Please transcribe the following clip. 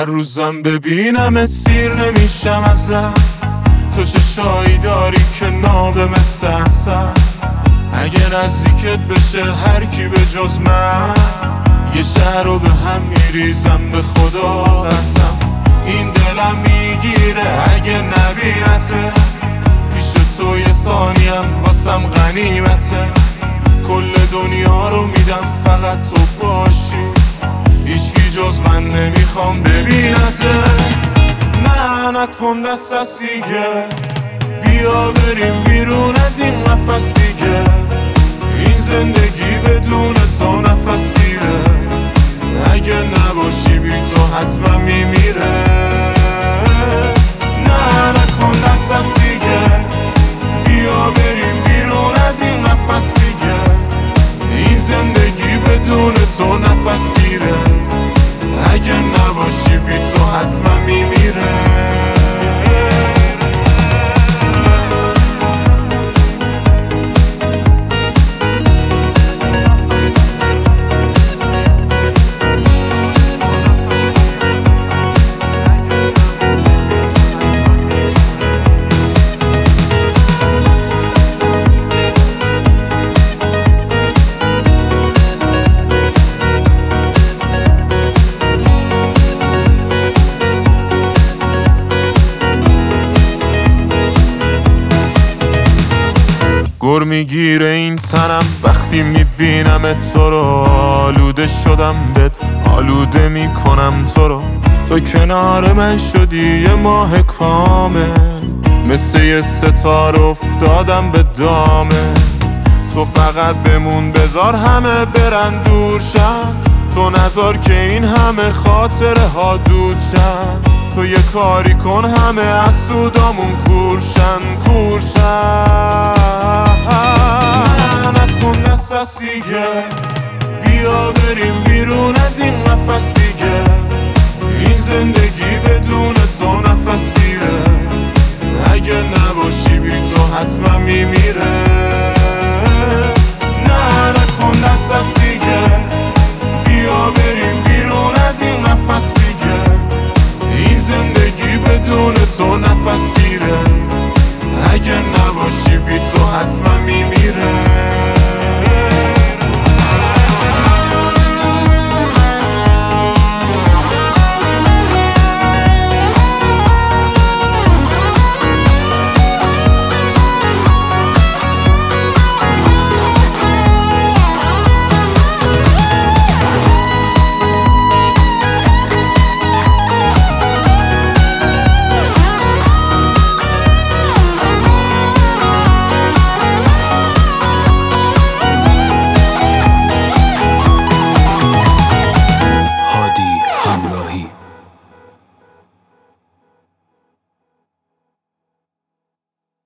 روزم ببینم سیر نمیشم ازت. تو چشایی داری که نابه مثل اصل. اگه نزدیکت بشه هر کی به جز من، یه شهر رو به هم میریزم به خدا قسم. این دلم میگیره اگه نبینتت، پیش تو یه ثانیم واسم غنیمته. کل دنیا رو میدم فقط تو باشی، هیچکی جز من نمیخوام ببینتت. نه نکن دست از دیگه، بیا بریم بیرون از این قفس دیگه. این زندگی بدون تو نفس گیره، اگه نباشی بی تو حتما میمیره. نه نکن دست از دیگه، بیا بریم بیرون از این قفس دیگه. این زندگی بدون تو نفس گیره، اگه نباشی بی تو حتما میمیره. گر میگیره این تنم وقتی میبینم تو رو. آلوده شدم بهت، آلوده میکنم تو رو. تو کنار من شدی یه ماه کامل، مثل یه ستاره افتادم به دامه. تو فقط بمون بذار همه برن دور شن، تو نذار که این همه خاطره ها دود شن. تو یه کاری کن همه از سودامون کورشن. نکن دست از دیگه، بیا بریم بیرون از این قفس دیگه. این زندگی بدون تو نفس گیره، اگه نباشی بی تو حتما میمیره.